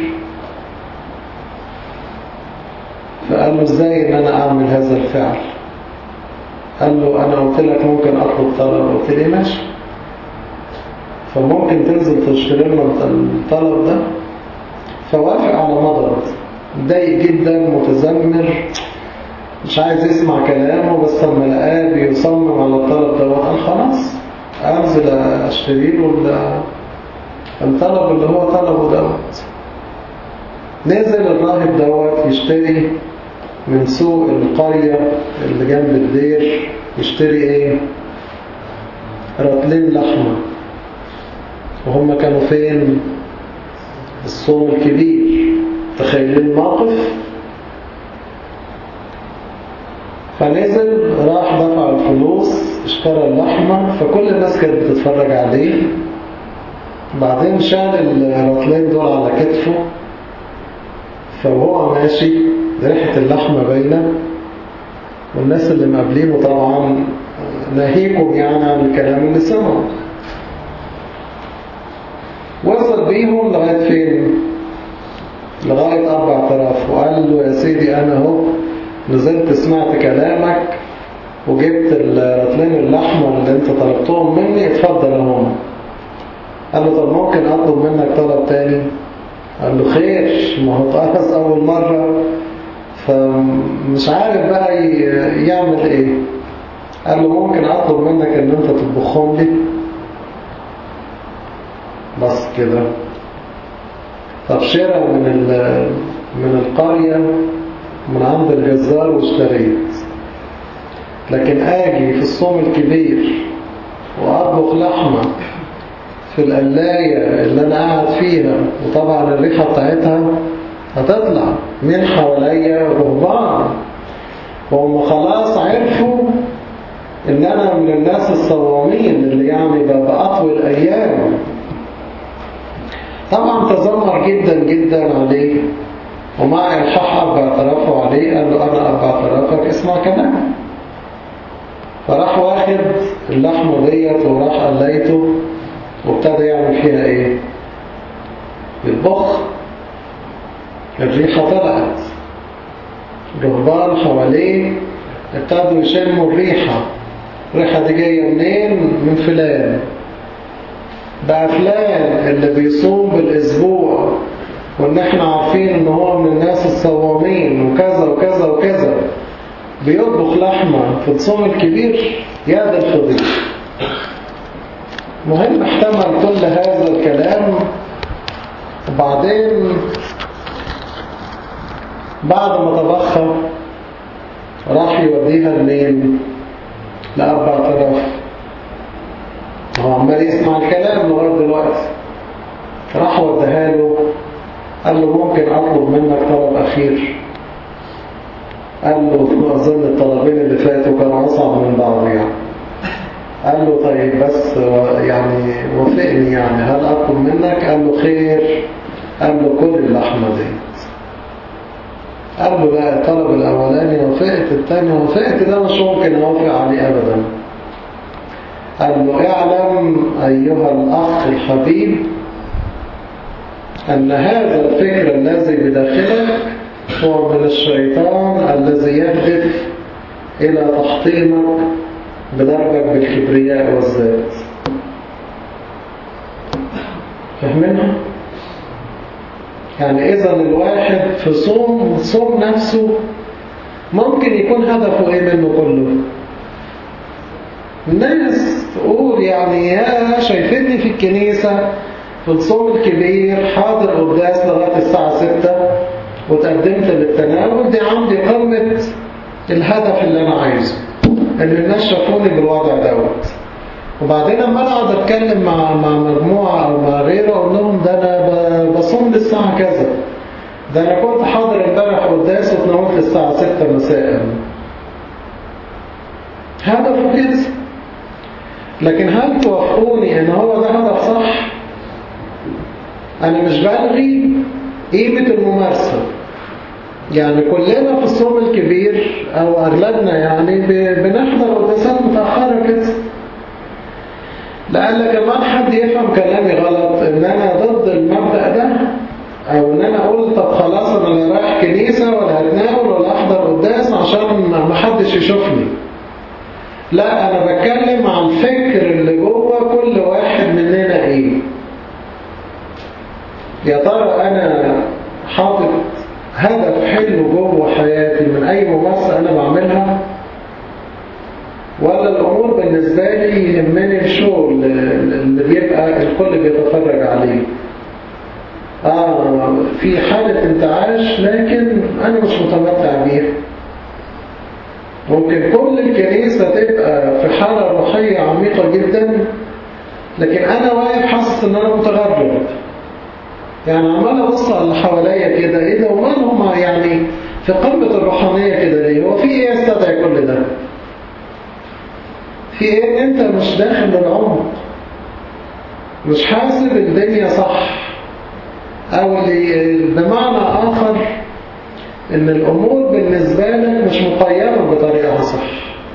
فقال له ازاي ان انا اعمل هذا الفعل؟ قال له انا قلت لك ممكن اطلب طلب، قلت لي ماشي، فممكن تنزل تشتري لنا الطلب ده؟ فوافق على مضض، ضايق جدا متذمر مش عايز يسمع كلامه، بس لما لقاه بيصمم على الطلب ده قال خلاص انزل اشتري له الطلب اللي هو طلبه دوت. نزل الراهب دوت يشتري من سوق القرية اللي جنب الدير، يشتري ايه؟ رطلين لحمة. وهم كانوا فين؟ الصوم الكبير. تخيلين الموقف؟ فنزل راح دفع الفلوس اشترى اللحمة، فكل الناس كانت بتتفرج عليه. بعدين شال الرطلين دول على كتفه، فهو ماشي ريحة اللحمة باينة، والناس اللي مقابلينه طبعا ناهيكم يعني عن الكلام اللي سمعوا. وصل بيهم لغاية فين؟ لغاية أب اعتراف، وقال له يا سيدي أنا هو نزلت سمعت كلامك وجبت الرطلين اللحمة اللي انت طلبتهم مني، اتفضل اهم. قال له طب ممكن اطلب منك طلب تاني؟ قال له خير، ما هو اتقرص اول مرة فمش عارف بقى يعمل ايه. قال له ممكن اطلب منك ان انت تطبخهم لي؟ بس كده. طب شراء من من القرية من عند الجزار واشتريت، لكن اجي في الصوم الكبير واطبخ لحمة في القلاية اللي انا قاعد فيها، وطبعا الريحة بتاعتها هتطلع من حواليا رهبان، وهم خلاص عرفوا ان انا من الناس الصوامين اللي يعني بأطوي الايام. طبعا تذمر جدا جدا عليه، ومع الحق أب اعترافه عليه قال له أنا أب اعترافك اسمع كلامي. فراح واخد اللحمة ديت وراح قليته وابتدى يعمل فيها ايه؟ يطبخ. الريحة طلعت، رهبان حواليه ابتدوا يشموا الريحة. الريحة دي جاية منين؟ من فلان. بقى فلان اللي بيصوم بالاسبوع وان احنا عارفين ان هو من الناس الصوامين وكذا وكذا وكذا بيطبخ لحمة في الصوم الكبير، يا ده الفضيل. مهم احتمل كل هذا الكلام. وبعدين بعد ما طبخها راح يوديها لمين؟ لأب اعتراف. هو عمال يسمع الكلام لغاية دلوقتي. راح وديها له، قال له ممكن أطلب منك طلب أخير؟ قال له أظن الطلبين اللي فاتوا كانوا أصعب من بعض يعني. قال له طيب بس يعني وافقني، يعني هل أطلب منك؟ قال له خير. قال له كل اللحمة ديت. قال له لا، الطلب الأولاني وافقت، الثاني وافقت، ده مش ممكن أوافق عليه أبدا. قال له اعلم أيها الأخ الحبيب أن هذا الفكر الذي بداخلك هو من الشيطان الذي يهدف إلى تحطيمك بدرجك بالكبرياء والذات. فاهمينها؟ يعني إذا الواحد في صوم صوم نفسه ممكن يكون هدفه إيه منه كله؟ الناس تقول يعني يا شايفيني في الكنيسة في الصوم الكبير حاضر قداس لغاية الساعة ستة وتقدمت للتناول، دي عندي قمة الهدف اللي أنا عايزه، إن الناس شافوني بالوضع دوت. وبعدين لما أنا أقعد أتكلم مع مع مجموعة أو مع غيره أقول لهم ده أنا بصوم للساعة كذا، ده أنا كنت حاضر امبارح قداس وتناولت للساعة ستة مساء. هدفه كده. لكن هل توافقوني إن هو ده هدف صح؟ أنا مش بلغي قيمة الممارسة. يعني كلنا في الصوم الكبير أو أغلبنا يعني بنحضر قداسات متأخرة كده. لأن كمان حد يفهم كلامي غلط إن أنا ضد المبدأ ده، أو إن أنا أقول طب خلاص أنا لا رايح كنيسة ولا هتناول ولا أحضر قداس عشان ما حدش يشوفني. لا، أنا بتكلم عن الفكر اللي جوه كل واحد مننا إيه. يا ترى أنا حاطط هدف حلو جوه حياتي من أي ممارسة أنا بعملها، ولا الأمور بالنسبة لي يهمني الشغل اللي بيبقى الكل بيتفرج عليه؟ آه في حالة انتعاش لكن أنا مش متمتع بيها. ممكن كل الكنيسة تبقى في حالة روحية عميقة جدا، لكن أنا واقف حاسس إن أنا متغرب. يعني عمال أبص على اللي حواليا كده، إيه ده ومال هم يعني في قمة الروحانية كده ليه؟ هو في إيه يستدعي كل ده؟ في إيه إن أنت مش داخل للعمق، مش حاسب الدنيا صح، أو بمعنى آخر إن الأمور بالنسبة لك مش مقيمة بطريقة صح.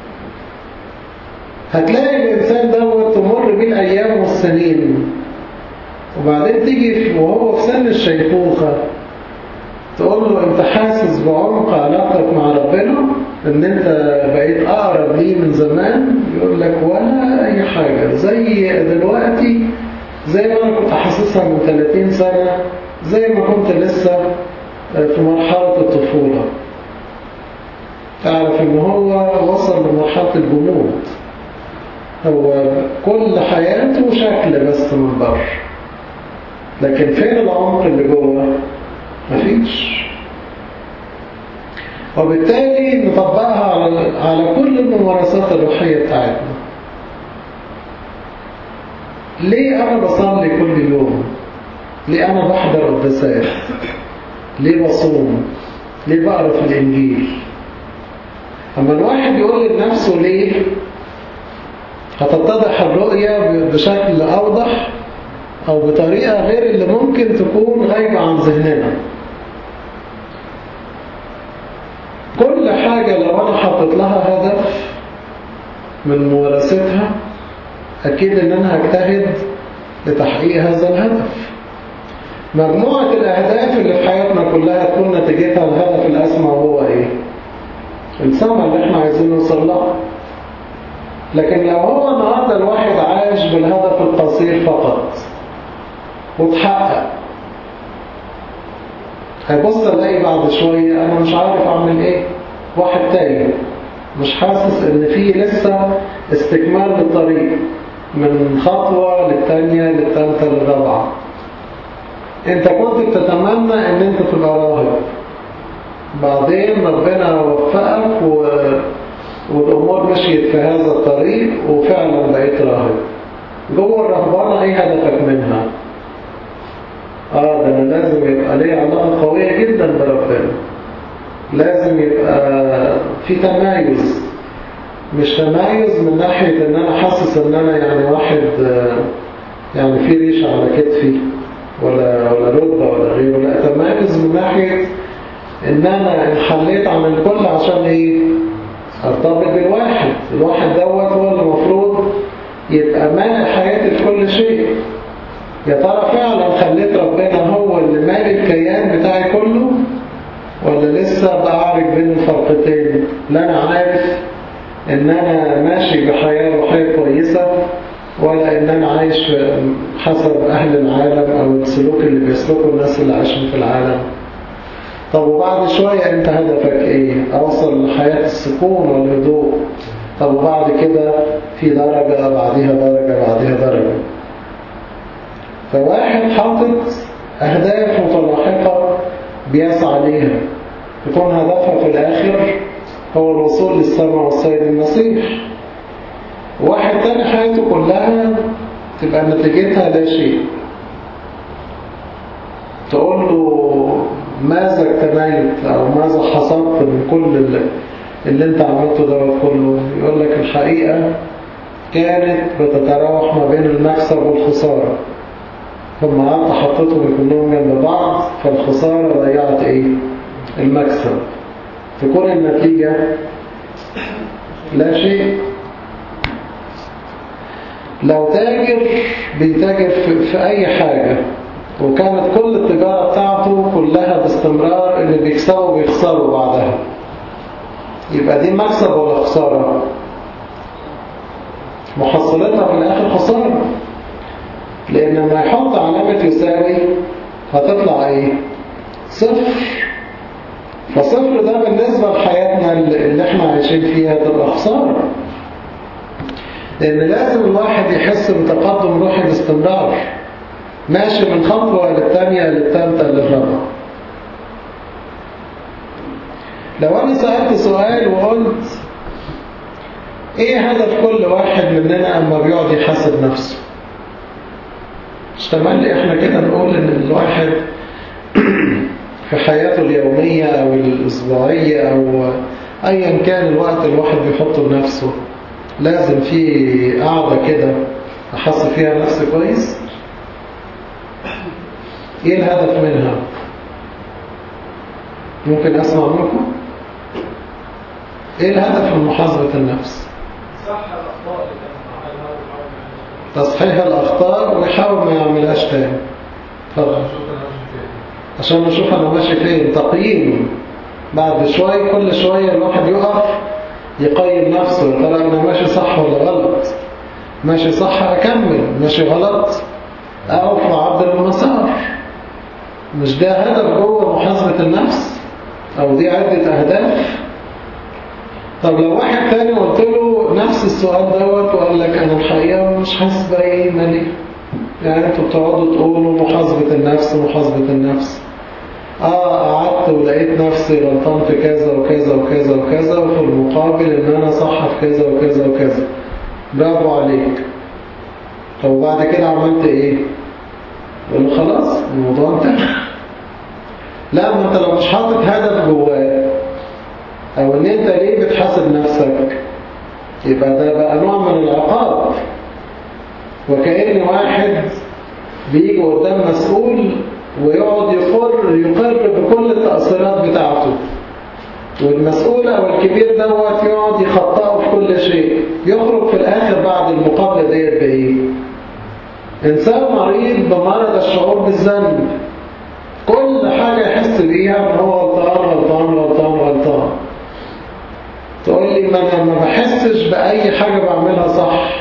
هتلاقي الإنسان دوت تمر بيه الأيام والسنين، وبعدين تيجي وهو في سن الشيخوخة تقول له أنت حاسس بعمق علاقتك مع ربنا؟ إن أنت بقيت أقرب ليه من زمان؟ يقول لك ولا أي حاجة، زي دلوقتي زي ما أنا كنت حاسسها من ثلاثين سنة، زي ما كنت لسه في مرحلة الطفولة. تعرف إن هو وصل لمرحلة الجمود، هو كل حياته شكل بس من بره، لكن فين العمق اللي جوه؟ مفيش. وبالتالي نطبقها على على كل الممارسات الروحية بتاعتنا. ليه أنا بصلي كل يوم؟ ليه أنا بحضر قداسات؟ ليه بصوم؟ ليه بقرأ في الإنجيل؟ أما الواحد يقول لنفسه ليه، هتتضح الرؤية بشكل أوضح أو بطريقة غير اللي ممكن تكون غايبة عن ذهننا. كل حاجة لو أنا حطيت لها هدف من ممارستها أكيد إن أنا هجتهد لتحقيق هذا الهدف. مجموعة الأهداف اللي في حياتنا كلها تكون نتيجتها الهدف الأسمى وهو إيه؟ السماء اللي إحنا عايزين نوصل لها. لكن لو هو النهارده الواحد عايش بالهدف القصير فقط وتحقق، هيبص الاقي بعد شوية أنا مش عارف أعمل إيه. واحد تاني مش حاسس إن فيه لسه استكمال للطريق من خطوة للتانية للتالتة للرابعة. أنت كنت بتتمنى إن أنت تبقى راهب، بعدين ربنا وفقك و... والأمور مشيت في هذا الطريق وفعلا بقيت راهب. جوه الرهبانة إيه هدفك منها؟ آه ده أنا لازم يبقى لي علاقة قوية جدا بربنا، لازم يبقى في تمايز مش تميز من ناحية ان انا حاسس ان انا يعني واحد يعني في ريش على كتفي ولا ولا رتبة ولا غيره، لا تميز من ناحية ان انا انحليت عن الكل عشان ايه؟ ارتبط بالواحد. الواحد دوت هو اللي المفروض يبقى مالك حياتي في كل شيء. يا ترى فعلا خليت ربنا هو اللي مالي الكيان بتاعي كله، ولا لسه بعرف بين الفرقتين؟ لا انا عارف ان انا ماشي بحياة روحية كويسة، ولا ان انا عايش حسب اهل العالم او السلوك اللي بيسلكوا الناس اللي عايشين في العالم. طب وبعد شوية انت هدفك ايه؟ اوصل لحياة السكون والهدوء. طب وبعد كده في درجة بعدها درجة بعدها درجة. فواحد حاطط اهداف متلاحقة بيسعى ليها، يكون هدفها في الاخر هو الوصول للسماء والسيد المسيح. واحد تاني حياته كلها تبقى نتيجتها لا شيء. تقول له ماذا اجتنيت او ماذا حصلت من كل اللي, اللي انت عملته ده كله؟ يقول لك الحقيقة كانت بتتراوح ما بين المكسب والخسارة. ثم انت حطيتهم كلهم جنب بعض، فالخسارة ضيعت ايه؟ المكسب. تكون النتيجة لا شيء. لو تاجر بيتاجر في, في أي حاجة وكانت كل التجارة بتاعته كلها باستمرار اللي بيكسبوا بيخسروا بعدها، يبقى دي مكسب ولا خسارة؟ محصلتها في الآخر خسارة، لأن لما يحط علامة يساوي هتطلع ايه؟ صفر. فصفر ده بالنسبة لحياتنا اللي احنا عايشين فيها تبقى خسارة، لأن لازم الواحد يحس بتقدم روحي باستمرار، ماشي من خطوة للتانية للتالتة للرابعة. لو أنا سألت سؤال وقلت إيه هدف كل واحد مننا أما بيقعد يحاسب نفسه؟ مش تملي إحنا كده نقول إن الواحد في حياته اليومية أو الأسبوعية أو أيا كان الوقت الواحد بيحطه لنفسه لازم في قاعدة كده أحس فيها نفسي كويس؟ إيه الهدف منها؟ ممكن أسمع منكم؟ إيه الهدف من محاسبة النفس؟ تصحيح الأخطاء ويحاول ما يعملهاش تاني. فضل. عشان نشوف أنا ماشي فين. تقييم. بعد شوية كل شوية الواحد يقف يقيم نفسه، ترى أنا ماشي صح ولا غلط؟ ماشي صح أكمل، ماشي غلط أقف وأعدل المسار. مش ده هدف جوه محاسبة النفس؟ أو دي عدة أهداف؟ طب لو واحد تاني قلت له نفس السؤال دوت وقال لك أنا الحقيقة مش حاسس بأي مالي، يعني أنتوا بتقعدوا تقولوا محاسبة النفس محاسبة النفس، آه قعدت ولقيت نفسي غلطان في كذا وكذا وكذا وكذا، وفي المقابل إن أنا صح في كذا وكذا وكذا، برافو عليك. طب وبعد كده عملت إيه؟ يقول له خلاص الموضوع انتهى. لا، ما أنت لو مش حاطط هدف جواك أو إن أنت ليه بتحاسب نفسك، يبقى ده بقى نوع من العقاب. وكأن واحد بيجي قدام مسؤول ويقعد يقر يقر بكل التأثيرات بتاعته، والمسؤول أو الكبير دوت يقعد يخطئه في كل شيء، يخرج في الآخر بعد المقابلة ديت بإيه؟ إنسان مريض بمرض الشعور بالذنب، كل حاجة يحس بيها إن هو غلطان غلطان غلطان غلطان. تقول لي ما أنا ما بحسش بأي حاجة بعملها صح.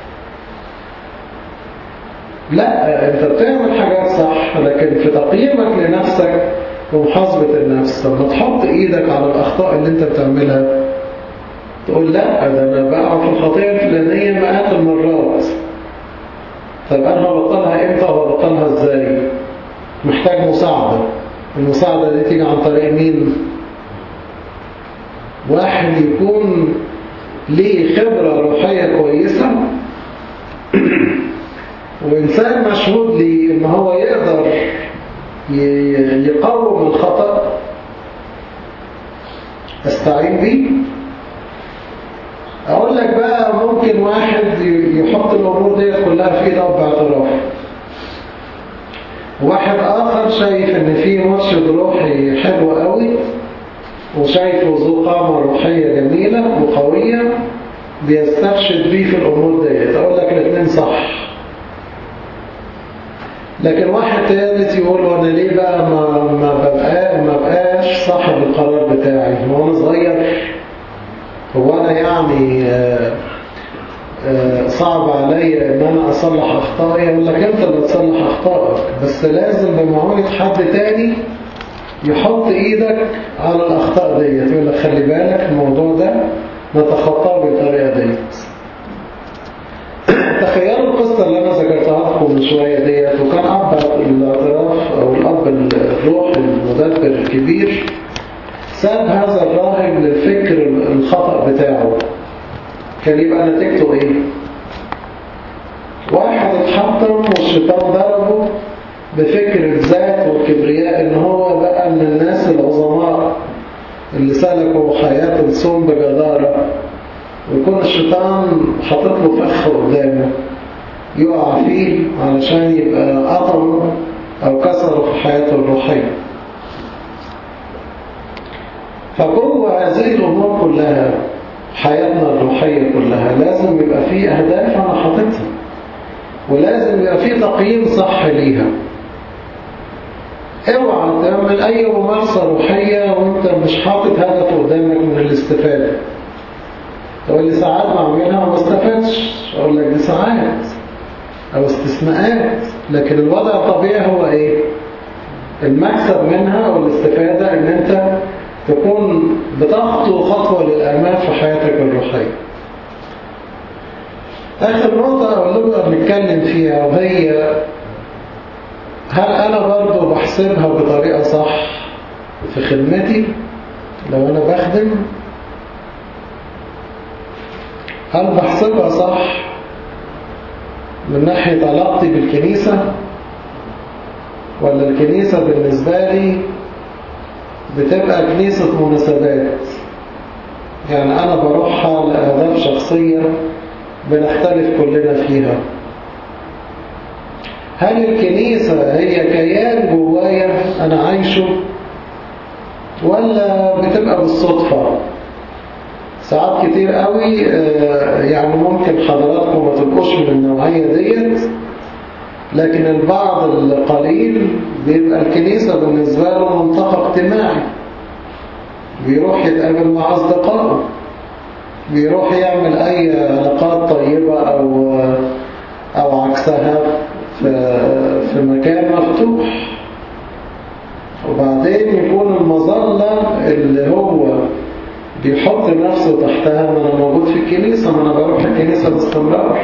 لا، أنت بتعمل حاجات صح، لكن في تقييمك لنفسك ومحاسبة النفس لما تحط إيدك على الأخطاء اللي أنت بتعملها تقول لا، ده أنا بقع في الخطيئة الفلانية مئات المرات. طيب أنا هبطلها إمتى وهبطلها إزاي؟ محتاج مساعدة. المساعدة دي تيجي عن طريق مين؟ واحد يكون ليه خبرة روحية كويسة وإنسان مشهود ليه إن هو يقدر يقاوم الخطأ، استعين بيه. أقول لك بقى ممكن واحد يحط الأمور دي كلها في إيده باعتراف، واحد آخر شايف إن في مرشد روحي حلو قوي وشايفه ذو قامة روحية جميلة وقوية بيسترشد بيه في الأمور دي. أقول لك الاثنين صح. لكن واحد ثالث يقول وانا ليه بقى ما ما ببقى ما بقاش صاحب القرار بتاعي؟ هو انا صغير؟ هو انا يعني آآ آآ صعب عليا ان انا اصلح اخطائي؟ اقول لك انت اللي تصلح اخطائك، بس لازم بمعونة حد تاني يحط ايدك على الاخطاء دي، يقول لك خلي بالك الموضوع ده نتخطاه بالطريقه ديت. تخيلوا القصة اللي أنا ذكرتها لكم من شوية ديت، وكان أب الاعتراف أو الأب الروح المدبر الكبير ساب هذا الراهب للفكر الخطأ بتاعه، كان يبقى نتيجته إيه؟ واحد اتحطم والشيطان ضربه بفكر الذات والكبرياء إن هو بقى من الناس العظماء اللي سلكوا حياة الصوم بجدارة، ويكون الشيطان حاطط له فخ قدامه يقع فيه علشان يبقى قطعه أو كسره في حياته الروحية. فجوه هذه الأمور كلها، حياتنا الروحية كلها، لازم يبقى فيه أهداف أنا حاططها، ولازم يبقى فيه تقييم صح ليها. اوعى تعمل أي ممارسة روحية وأنت مش حاطط هدف قدامك من الاستفادة. تقول لي ساعات بعملها وما استفادش، أقول لك دي ساعات أو استثناءات، لكن الوضع الطبيعي هو إيه؟ المكسب منها والاستفادة إن أنت تكون بتخطو خطوة للأمام في حياتك الروحية. آخر نقطة أقول لكم بنتكلم فيها، وهي هل أنا برضو بحسبها بطريقة صح في خدمتي لو أنا بخدم؟ هل بحسبها صح من ناحية علاقتي بالكنيسة، ولا الكنيسة بالنسبة لي بتبقى كنيسة مناسبات، يعني أنا بروحها لأهداف شخصية بنختلف كلنا فيها؟ هل الكنيسة هي كيان جوايا أنا عايشه، ولا بتبقى بالصدفة؟ ساعات كتير قوي يعني ممكن حضراتكم ما تبقوش من النوعية ديت، لكن البعض القليل بيبقى الكنيسة بالنسبة له منطقة اجتماعي، بيروح يتقابل مع أصدقائه، بيروح يعمل أي علاقات طيبة أو أو عكسها في في مكان مفتوح، وبعدين يكون المظلة اللي هو بيحط نفسه تحتها ما أنا موجود في الكنيسة، ما أنا بروح الكنيسة باستمرار.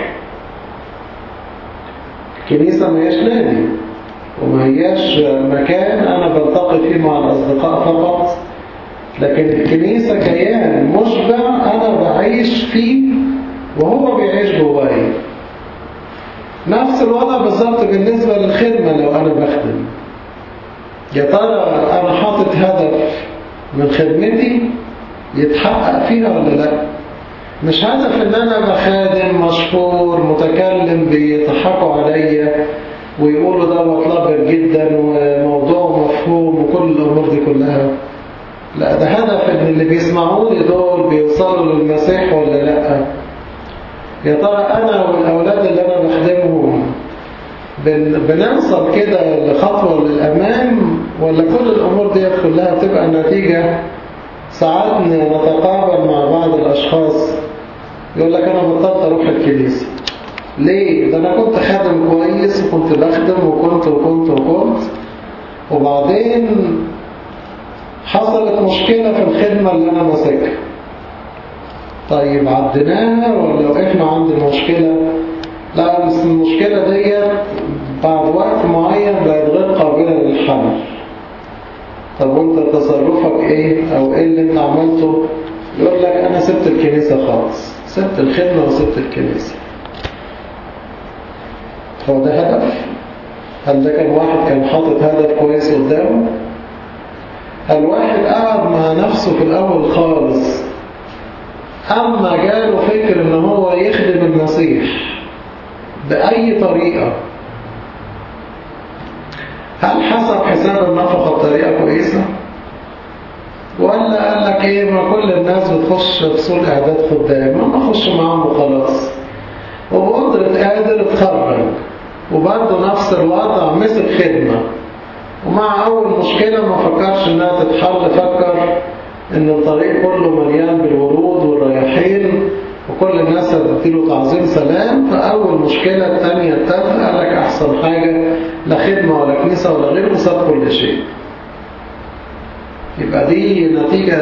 الكنيسة ما هياش نادي وما هياش مكان أنا بلتقي فيه مع الأصدقاء فقط، لكن الكنيسة كيان مشبع أنا بعيش فيه وهو بيعيش جواي. نفس الوضع بالظبط بالنسبة للخدمة. لو أنا بخدم، يا ترى أنا حاطط هدف من خدمتي يتحقق فيها ولا لا؟ مش هدف ان انا بخادم مشهور متكلم بيضحكوا عليا ويقولوا ده مطلبر جدا وموضوع مفهوم وكل الامور دي كلها. لا، ده هدف ان اللي بيسمعوني دول بيوصلوا للمسيح ولا لا. يا ترى انا والاولاد اللي انا بخدمهم بنوصل كده لخطوة للامام، ولا كل الامور دي كلها بتبقى نتيجة ساعات نتقابل مع بعض الأشخاص يقول لك أنا بطلت أروح الكنيسة. ليه؟ ده أنا كنت خادم كويس وكنت بخدم وكنت وكنت وكنت وبعدين حصلت مشكلة في الخدمة اللي أنا ماسكها. طيب عديناها ولا وقفنا عند المشكلة؟ لا، بس المشكلة دي بعد وقت معين بقت غير قابلة للحل. طب وانت تصرفك ايه او ايه اللي انت عملته؟ يقول لك انا سبت الكنيسة خالص، سبت الخدمة وسبت الكنيسة. هو ده هدف؟ هل ده كان واحد كان حاطط هدف كويس قدامه؟ هل واحد قعد مع نفسه في الاول خالص أما جاله فكر إن هو يخدم المسيح بأي طريقة، هل حسب حساب النفقة بطريقة كويسة؟ ولا قال لك إيه، ما كل الناس بتخش فصول إعداد خدام، ما أخش معاهم وخلاص، وبقدرة قادر اتخرج وبرضه نفس الوضع مسك خدمة، ومع أول مشكلة ما فكرش إنها تتحل، فكر إن الطريق كله مليان بالورود والرياحين وكل الناس هتديله تعظيم سلام، فأول مشكلة الثانية الثالثة قال لك أحسن حاجة لا خدمة ولا كنيسة ولا غيره، وساب كل شيء. يبقى دي نتيجة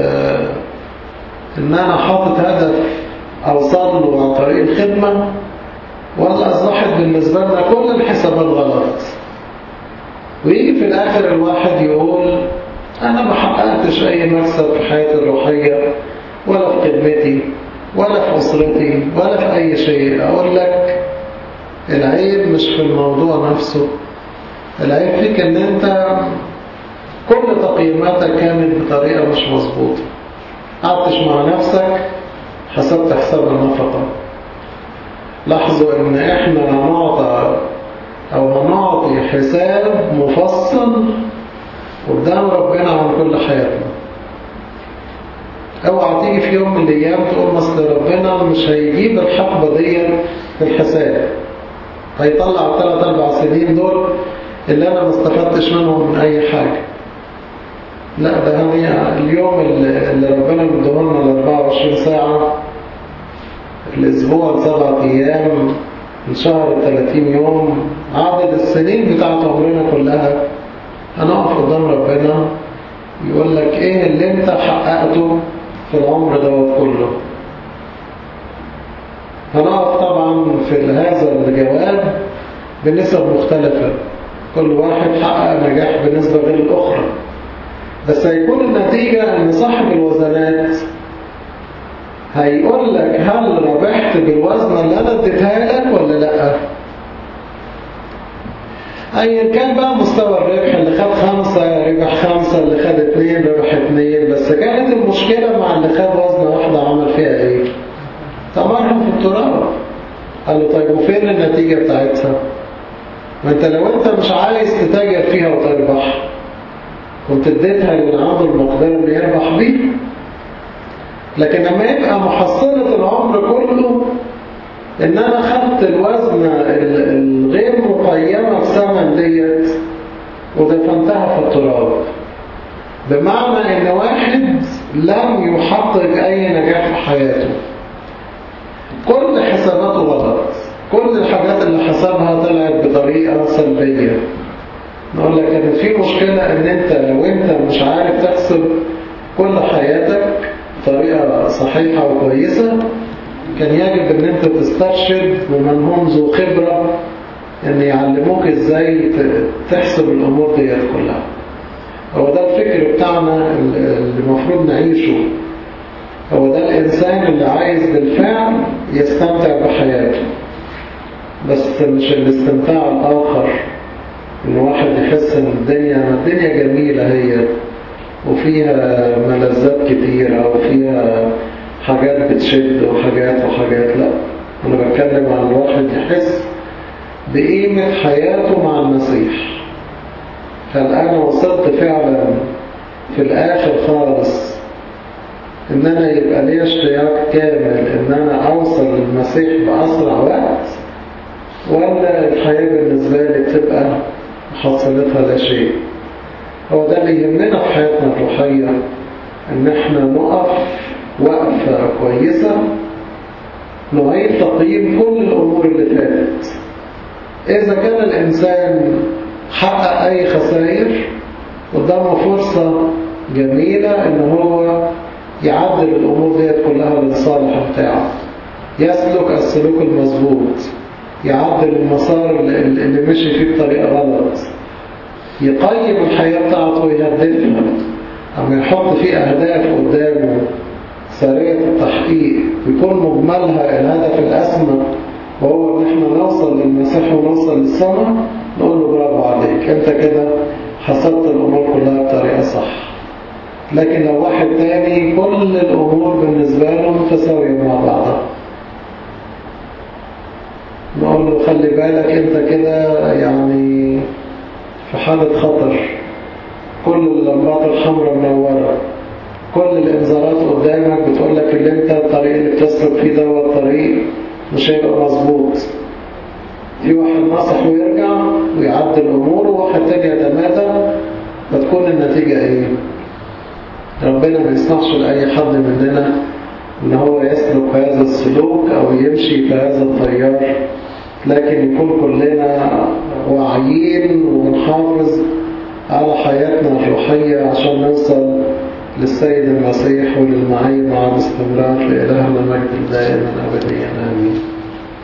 إن أنا حاطط هدف أوصل له عن طريق الخدمة، ولا أصبحت بالنسبة لنا كل الحسابات غلط، ويجي في الآخر الواحد يقول أنا ما حققتش أي مكسب في حياتي الروحية ولا في خدمتي ولا في أسرتي ولا في أي شيء. أقول لك العيب مش في الموضوع نفسه، العيب فيك إن أنت كل تقييماتك كانت بطريقة مش مظبوطة، قعدتش مع نفسك حسبت حساب النفقة. لاحظوا إن إحنا هنعطى أو هنعطي حساب مفصل قدام ربنا عن كل حياتنا. اوعى تيجي في يوم من الايام تقول مثل ربنا مش هيجيب الحقبه دي في الحساب، هيطلع الثلاث اربع سنين دول اللي انا ما استفدتش منهم من اي حاجه. لا، ده هي اليوم اللي ربنا مديهولنا ال أربعة وعشرين ساعه، الاسبوع سبعة ايام، الشهر ثلاثين يوم، عدد السنين بتاعت عمرنا كلها. هنقف قدام ربنا يقول لك ايه اللي انت حققته في العمر ده كله. هنقف طبعا في هذا الجواب بنسب مختلفة، كل واحد حقق نجاح بنسبة غير الأخرى، بس هيكون النتيجة ان صاحب الوزنات هيقول لك هل ربحت بالوزنة اللي انا اديتها لك ولا لا. أيا كان بقى مستوى الربح، اللي خد خمسة ربح خمسة، اللي خد اتنين ربح اتنين، بس كانت المشكلة مع اللي خد وزنة واحدة عمل فيها ايه؟ طمرهم في التراب. قالوا طيب وفين النتيجة بتاعتها؟ ما انت لو انت مش عايز تتاجر فيها وتربح كنت اديتها اللي عنده المقدرة اللي يربح بيه. لكن لما يبقى محصلة العمر كله ان انا خدت الوزنة الغير مقيمة بثمن ديت ودفنتها في التراب، بمعنى ان واحد لم يحقق اي نجاح في حياته، كل حساباته غلط، كل الحاجات اللي حسبها طلعت بطريقة سلبية. نقول لك ان في مشكلة ان انت لو انت مش عارف تحسب كل حياتك بطريقة صحيحة وكويسة، كان يجب ان انت تسترشد بمن هم ذو خبرة ان يعلموك ازاي تحسب الامور دي كلها. هو ده الفكر بتاعنا اللي المفروض نعيشه، هو ده الانسان اللي عايز بالفعل يستمتع بحياته، بس مش الاستمتاع الاخر ان واحد يحس ان الدنيا الدنيا جميلة هي وفيها ملذات كتيرة وفيها حاجات بتشد وحاجات وحاجات. لا، أنا بتكلم عن الواحد يحس بقيمة حياته مع المسيح. هل أنا وصلت فعلا في الآخر خالص إن أنا يبقى لي اشتياق كامل إن أنا أوصل للمسيح بأسرع وقت، ولا الحياة بالنسبة لي تبقى محصلتها لا شيء؟ هو ده اللي يهمنا في حياتنا الروحية، إن احنا نقف وقفة كويسة نعيد تقييم كل الأمور اللي فاتت. إذا كان الإنسان حقق أي خسائر قدامه فرصة جميلة إن هو يعدل الأمور دي كلها للصالح بتاعه، يسلك السلوك المظبوط، يعدل المسار اللي مشي فيه بطريقة غلط، يقيم الحياة بتاعته ويهدفها، أما يحط فيه أهداف قدامه سريعة التحقيق ويكون مجملها الهدف الأسمى وهو إن احنا نوصل للمسيح ونوصل للسماء، نقول له برافو عليك، أنت كده حسبت الأمور كلها بطريقة صح. لكن لو واحد تاني كل الأمور بالنسبة له متساوية مع بعضها، نقول له خلي بالك انت كده يعني في حالة خطر، كل اللمبات الحمراء منورة، كل الانذارات قدامك بتقول لك اللي انت الطريق اللي بتسلك فيه ده هو الطريق مش هيبقى مظبوط. في واحد نصح ويرجع ويعدل الامور، وواحد تاني يتمادى، فتكون النتيجة ايه؟ ربنا ما يسمحش لأي حد مننا ان هو يسلك هذا السلوك او يمشي في هذا التيار، لكن يكون كلنا واعيين ونحافظ على حياتنا الروحية عشان نوصل للسيد المسيح وللمعين مع باستمرار. لإلهنا مجد دائما أبديا آمين.